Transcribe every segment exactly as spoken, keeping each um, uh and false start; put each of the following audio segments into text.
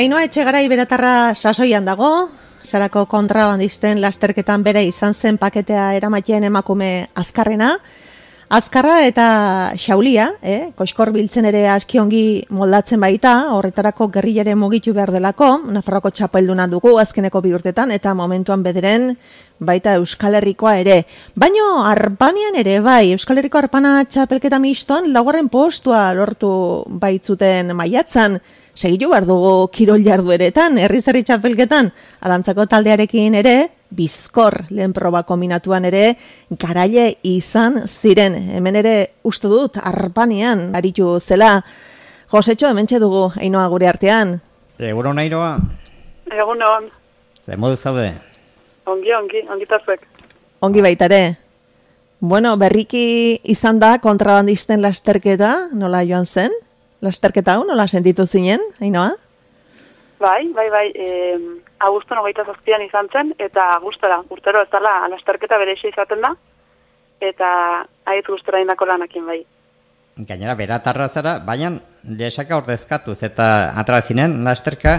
Ainhoa Etxegarai beratarra sasoian dago, Sarako kontrabandisten lasterketan bere izan zen paketea eramatien emakume azkarrena. Azkarra eta xaulia, eh? Koxkor biltzen ere askiongi moldatzen baita, horretarako gerrilare mugitu behar delako, Nafarroko txapelduna dugu azkeneko bi urtetan, eta momentuan bederen baita Euskal Herrikoa ere. Baino arpanian ere bai, Euskal Herriko arpana txapelketa mistoan laugarren postua lortu baitzuten maiatzan, segitu behar dugu kirol jardueretan, herriz-herri txapelketan, alantzako taldearekin ere, Bizkor lehen proba kombinatuan ere garaile izan ziren. Hemen ere uste dut arpanian aritu zela. Josetxo, hementxe dugu Ainhoa gure artean. Egunon Ainhoa? Egunon. Zer modu zaude? Ongi, ongi, ongi tazuek. Ongi baita ere. Bueno, berriki izan da kontrabandisten lasterketa, nola joan zen? Lasterketa hau, nola sentitu zinen, Ainhoa? Bai, bai, bai, e, Aguston hogeita zazpian izan zen, eta gustora, urtero ez dala lasterketa bereixi izaten da, eta haitz gustora indako lanakin bai. Gainera, beratarra zara, baina lesaka ordezkatuz eta atrazinen lasterka,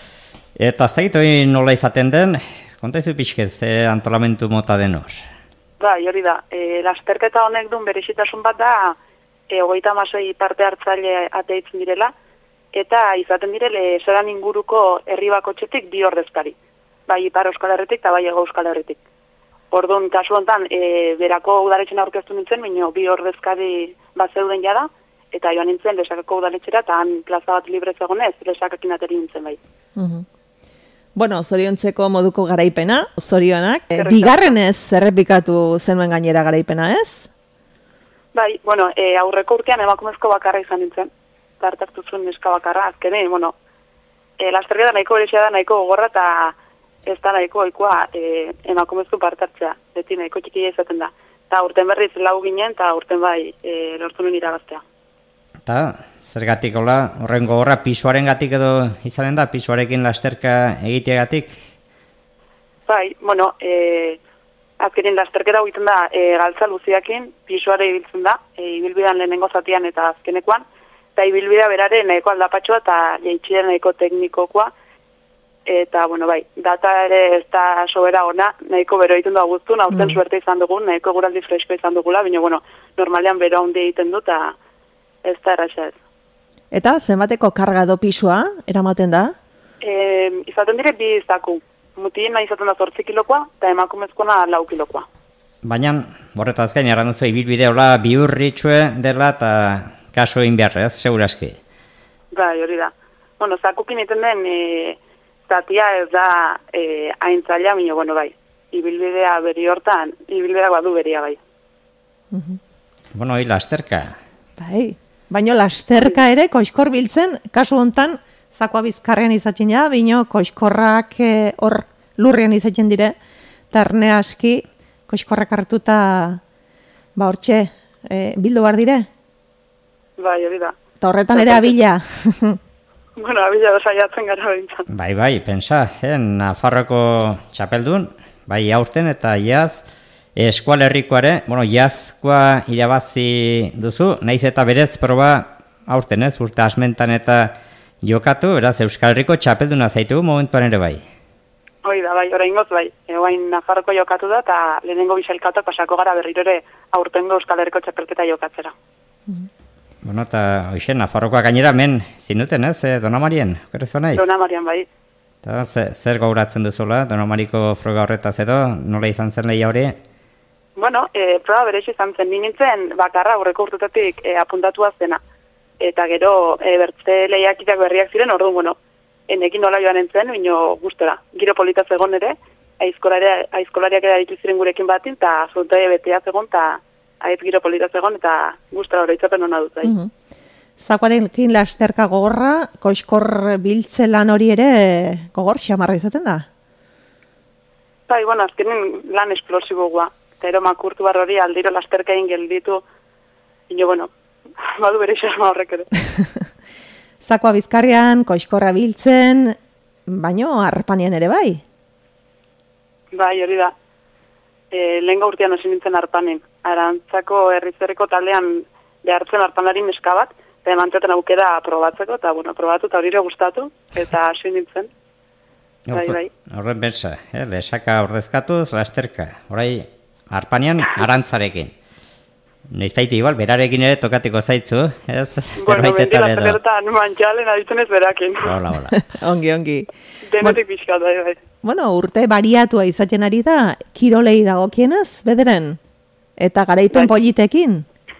eta aztegit hori nola izaten den, kontaizu pixket, ze antolamentu mota den hor? Bai, hori da, e, lasterketa honek duen berexitasun bat da, e, hogeita masoi parte hartzaile ateitzen direla, eta izaten direle zeran inguruko herri bakotxetik bi ordezkari. Bai Ipar Euskal Herritik eta bai Hego Euskal Herritik. Orduan, kasu honetan, e, berako udaletxen aurkeztu nintzen, baina bi ordezkari bat zeuden jada, eta joan nintzen Lesakako udaletxera, eta han plaza bat libre zegonez, Lesakakin ateri nintzen bai. Uh-huh. Bueno, zoriontzeko moduko garaipena, zorionak. E, bigarrenez errepikatu zenuen gainera garaipena, ez? Bai, bueno, e, aurreko urtean emakumezko bakarra izan nintzen. Hartartu zuen neska bakarra, azkene, bueno, e, lasterketa nahiko berexia da, nahiko gogorra, eta ez da nahiko oikoa e, emakumezko partartzea, beti nahiko txikia izaten da. Eta urten berriz lau ginen, eta urten bai e, lortu nuen irabaztea. Eta, zergatik hola, horren gogorra pisuaren gatik edo izanen da, pisuarekin lasterka egiteagatik? Bai, bueno, e, azkenin lasterketa egiten da e, galtza luziakin, pisuare ibiltzen da, e, ibilbidean lehenengo zatian eta azkenekoan, eta ibilbidea berare nahiko aldapatxoa eta jaitxia nahiko teknikokoa. Eta, bueno, bai, data ere ez da sobera ona, nahiko bero egiten da guztun, aurten mm. suerte izan dugu, nahiko guraldi fresko izan dugula, baina, bueno, normalean bero handi egiten du, eta ez da erraxa ez. Eta, zenbateko karga do pisua eramaten da? E, izaten dire bi izaku. Mutien izaten da zortzi kilokoa, eta emakumezkoa lau kilokoa. Baina, borretaz gain, erranduzu, ibilbide hola bihurritxue dela, eta kaso egin behar, ez, seguraski? Bai, hori da. Bueno, zakukin iten den, e, zatia ez da e, aintzaila, minio, bueno, bai. Ibilbidea beri hortan, ibilbidea badu beria, bai. Uh-huh. Bueno, hori lasterka. Bai, baino lasterka ere, koxkor biltzen, kasu hontan, zakoa bizkarrean izatzen ja, bino koxkorrak hor e, lurrean izatzen dire, eta erne aski, koxkorrak hartuta, ba hortxe, e, bildu bar dire? Bai, hori da. Eta horretan ere abila. Bueno, abila saiatzen gara behintzat. Bai, bai, pensa, eh, Nafarroko txapeldun, bai aurten eta iaz, Eskual Herrikoare, bueno, iazkoa irabazi duzu, naiz eta berez proba aurten ez, urte asmentan eta jokatu, beraz, Euskal Herriko txapelduna zaitu momentuan ere bai. Hoi da, bai, oraingoz bai. Egoain Nafarroko jokatu da, eta lehenengo bisailkatu pasako gara berriro ere aurtengo Euskal Herriko txapelketa jokatzera. Mm-hmm. Bueno, eta hoxen, Nafarrokoa gainera men zinuten, ez, eh, Dona Marien, okerezo naiz? Dona Marien, bai. Eta zer gauratzen duzula, Dona Mariko froga horretaz edo, nola izan zen lehia hori? Bueno, e, proba berez izan zen, nintzen bakarra aurreko urtetatik e, apuntatua zena. Eta gero, e, bertze lehiakitak berriak ziren, orduan, bueno, enekin nola joan entzen, bino gustora. Giro polita zegon ere, aizkolariak ere aritu ziren gurekin batin, eta zontaia betea zegon, eta aiz giro polita zegon, eta gustora oroitzapen hona dut. Uh-huh. Zakoarekin lasterka gogorra, koxkor biltze lan hori ere gogor xamarra izaten da? Bai, bueno, azkenin lan esplosiboa. Eta ero makurtu bar hori aldiro lasterka egin gelditu. Ino, bueno, badu bere xarma horrek ere. Zakoa bizkarrian, koxkorra biltzen, baino arpanian ere bai? Bai, hori da. E, lehenga urtean hasi nintzen arpanen. Arantzako herrizerreko taldean behartzen arpanari neska bat, eta eman zaten aukera probatzeko, eta, bueno, probatu eta horire gustatu, eta hasi nintzen. Bai, bai. Horren betza, eh? Lesaka ordezkatuz, lasterka. Horai, Arpanian, arantzarekin. Noizbaiti igual, berarekin ere tokatiko zaitzu, ez? Bueno, mentira, zertan mantxalen aditzen ez berakin. Hola, hola. Ongi, ongi. Denetik pixkat, bai, bai. Bueno, urte bariatua izaten ari da, kirolei dagokienez, bederen? Eta garaipen politekin?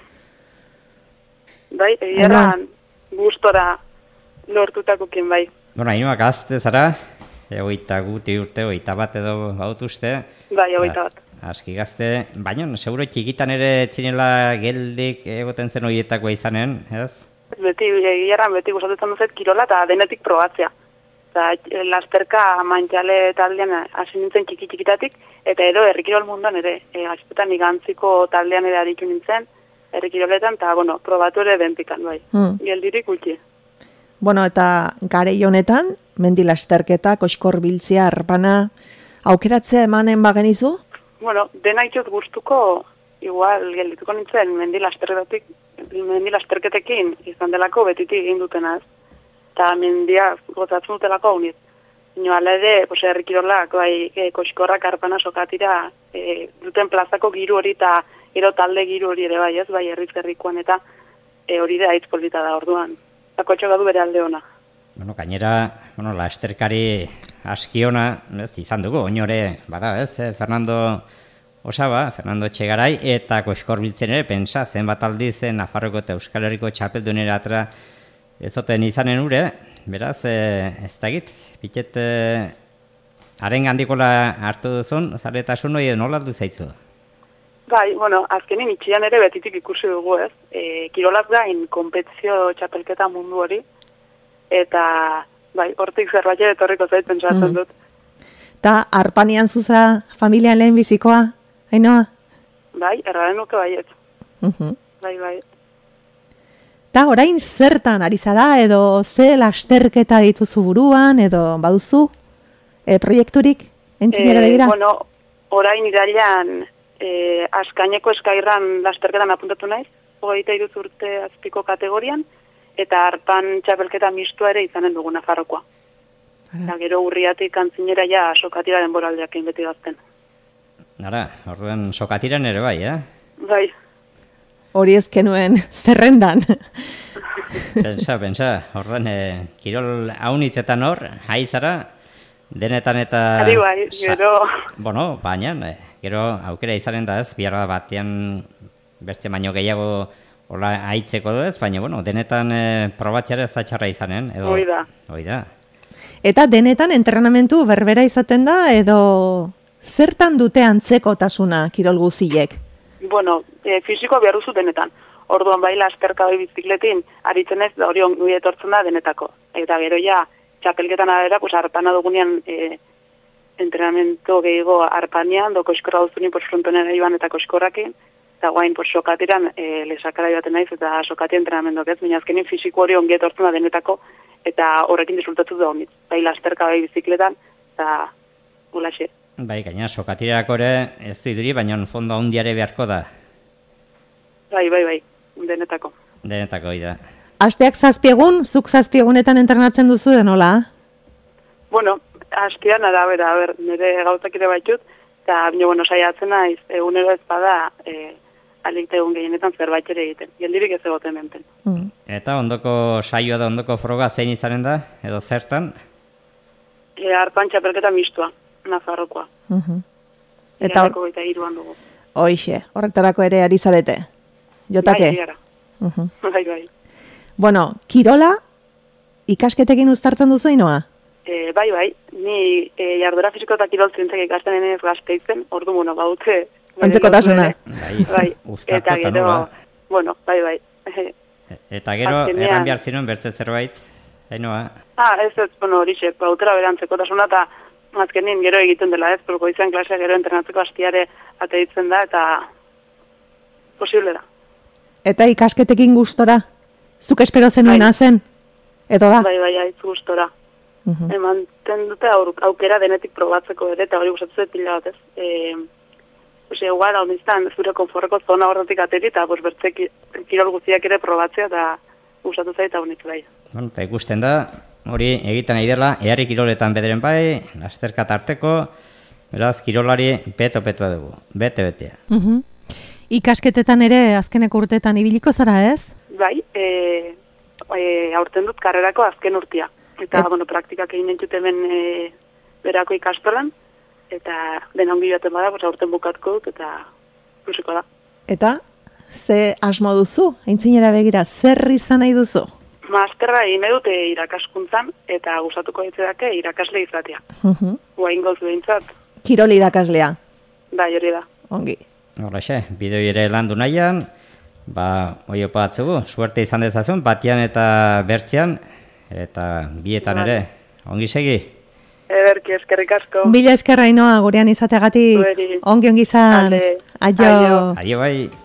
Bai, egiaran gustora lortutakokin, bai. Bueno, Ainhoa, gazte zara, egoita guti urte, egoita bat edo baut uste. Bai, egoita bat. Aski gazte, baina, seguro txikitan ere txinela geldik egoten zen horietakoa izanen, ez? Beti, egiaran beti gustatzen duzet kirola eta denetik probatzea. Eta lasterka mantxale taldean hasi nintzen txiki-txikitatik, eta edo herrikirol munduan ere, e, azpetan igantziko taldean ere aritu nintzen, herrikiroletan, eta, bueno, probatu ere bentikan, bai. Hmm. Geldirik gutxi. Bueno, eta garei honetan, mendi lasterketa, koskor biltzea, arpana, aukeratzea emanen bagenizu? Bueno, dena itxot gustuko, igual, geldituko nintzen, mendi lasterketatik, mendi lasterketekin izan delako betitik egin dutena, ez? Eta mendia gozatzen dutelako hau niz. Ino, ala ere, pues, herrikirolak, bai, e, koskorrak arpana sokatira, e, duten plazako giru hori eta ero talde giru hori ere bai, ez, bai, herriz herrikoan eta e, hori da hitz polita da orduan. Eta kotxoka du bere alde ona. Bueno, gainera, bueno, lasterkari aski ona, ez, izan dugu, oinore, bada, ez, eh, Fernando Osaba, Fernando Etxegarai, eta koskor biltzen ere, pensa, zenbat aldiz Nafarroko eta Euskal Herriko txapeldunera atra ezoten izanen ure, beraz, eh, ez da egit, piket, eh, haren gandikola hartu duzun, zaretasun hori nola du zaitzu? Bai, bueno, azkenin itxian ere betitik ikusi dugu, ez? E, kirolaz gain, konpetizio txapelketa mundu hori, eta, bai, hortik zerbait ere etorriko zait pentsatzen dut. Ta, Arpanian zuza familian lehen bizikoa, Ainhoa? Bai, erraren nuke baiet. Uh-huh. Bai, bai. Ta, orain zertan ari zara, edo ze lasterketa dituzu buruan, edo baduzu e, proiekturik entzinera begira? E, bueno, orain irailan e, askaineko eskairran lasterketan apuntatu naiz, hogeita iruz urte azpiko kategorian, eta arpan txapelketa mistua ere izanen dugu Nafarrokoa. Eta gero urriatik antzinera ja sokatira denboraldeak egin beti gazten. Ara, orduan sokatiran ere bai, eh? Bai. Hori ezkenuen zerrendan. Pensa, pensa, orduan e, kirol haunitzetan hor, haizara, denetan eta... Ari bai, gero... Bueno, baina, e, gero aukera izanen da ez, biarra batean beste baino gehiago hola haitzeko du ez, baina, bueno, denetan e, probatxera ez da txarra izanen. Edo, hoi da. Hoi da. Eta denetan entrenamentu berbera izaten da, edo zertan dute antzekotasuna kirol guziek? Bueno, e, fisiko behar duzu denetan. Orduan bai lasterka bai bizikletin, aritzen ez, da hori ongi etortzen da denetako. Eta gero ja, txapelketan adera, pues, arpana dugunean e, entrenamento gehiago arpanian, do koskorra duzunin pues, frontonera iban eta koskorrakin, eta guain pues, sokatiran e, lesakara joaten naiz, eta sokati entrenamendok ez, baina azkenin fisiko hori ongi etortzen da denetako, eta horrekin disfrutatu da honit. Bai lasterka bai bizikletan, eta gulaxe. Bai, gaina, sokatirako ere ez du iduri, baina fondo handiare beharko da. Bai, bai, bai, denetako. Denetako, oi da. Asteak zazpiegun, zuk zazpiegunetan entrenatzen duzu den, hola? Bueno, astean arabera, a ber, nire gauzak ere baitut, eta, bine, bueno, saiatzen naiz, egunero ez bada, e, alikte egun gehienetan zerbait ere egiten. Geldirik ez egoten benten. Mm. Eta ondoko saioa da, ondoko froga zein izanen da, edo zertan? E, arpan txapelketa mistua. Nafarrokoa. Uh-huh. Eta hor... eta iruan dugu. Hoixe, horretarako ere ari zarete. Jotake? Bai, gara. Uh-huh. Bai, bai. Bueno, kirola ikasketekin uztartzen duzu, Ainhoa? E, bai, bai. Ni e, jardura fisiko eta kirol zientzak ikasten enez gazteitzen, ordu, bueno, bautze... Antzekotasuna. Bai, bai. Eta gero, bueno, bai, bai. Eta gero, Azkenean... erran behar zinuen bertze zerbait, Ainhoa? Ah, ez ez, bueno, horixe, bautera berantzekotasuna eta azkenin gero egiten dela ez, porque izan klasea gero entrenatzeko hastiare ateitzen da, eta posible da. Eta ikasketekin gustora? Zuk espero zenuena bai. Zen? Edo da? Bai, bai, haitz gustora. Uh-huh. Emanten dute aur, aukera denetik probatzeko ere, eta hori gustatzen pila bat ez. E, Ose, igual, hau niztan, zure konforreko zona horretik ateri, eta pues, bertze kirol guztiak ere probatzea, eta gustatu zait eta bonitu bai. Bueno, eta ikusten da, hori egiten ari dela, eharri kiroletan bederen bai, lasterka tarteko, beraz, kirolari peto-petoa dugu, bete-betea. Uh-huh. Ikasketetan ere azkeneko urteetan ibiliko zara, ez? Bai, e, e, aurten dut karrerako azken urtia. Eta, Et... bueno, praktikak egin entxut hemen e, berako ikastolan, eta dena ongi joaten bada, pues, aurten bukatko dut, eta ikusiko da. Eta, ze asmo duzu? Aintzinera begira, zer izan nahi duzu? Masterra egin nahi dute irakaskuntzan, eta gustatuko ditzedake irakasle izatea. Uh-huh. Guain gozu behintzat. Kirol irakaslea. Da, hori da. Ongi. Horrexe, bidoi ere landu nahian, ba, oi opa batzugu, suerte izan dezazun, batian eta bertzean, eta bietan ere, ongi segi. Ederki, eskerrik asko. Mila eskerra Ainoa gurean izateagatik, Zueri. ongi ongi izan. Ale. Aio. Aio. Aio bai.